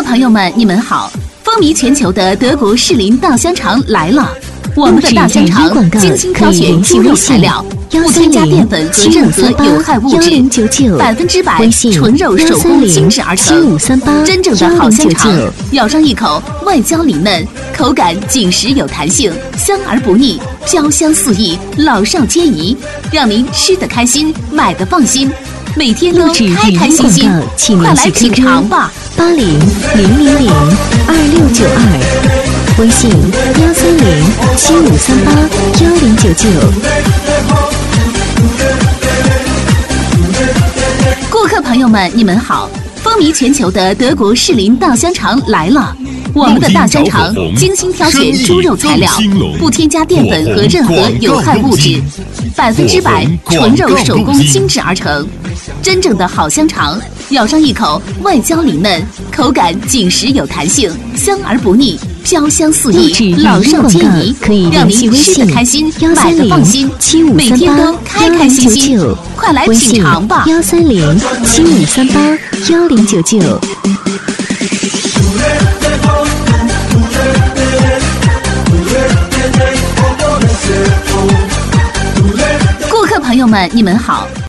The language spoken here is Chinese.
朋友们，你们好！风靡全球的德国士林稻香肠来了。我们的大香肠精心挑选猪肉材料，不添加淀粉和任何有害物质，100%纯肉手工精制而成。真正的好香肠，咬上一口，外焦里嫩，口感紧实有弹性，香而不腻，飘香四溢，老少皆宜，让您吃得开心，买得放心，每天都开开心心。快来品尝吧！8000026922，微信13075381099。顾客朋友们，你们好！风靡全球的德国士林稻香肠来了。我们的大香肠精心挑选猪肉材料，不添加淀粉和任何有害物质，100%纯肉手工精制而成。真正的好香肠，咬上一口，外焦里嫩，口感紧实有弹性，香而不腻，飘香四溢，老少皆宜，让您吃得开心，买得放心，每天都开开心心。快来品尝吧！13075381099。顾客朋友们，你们好！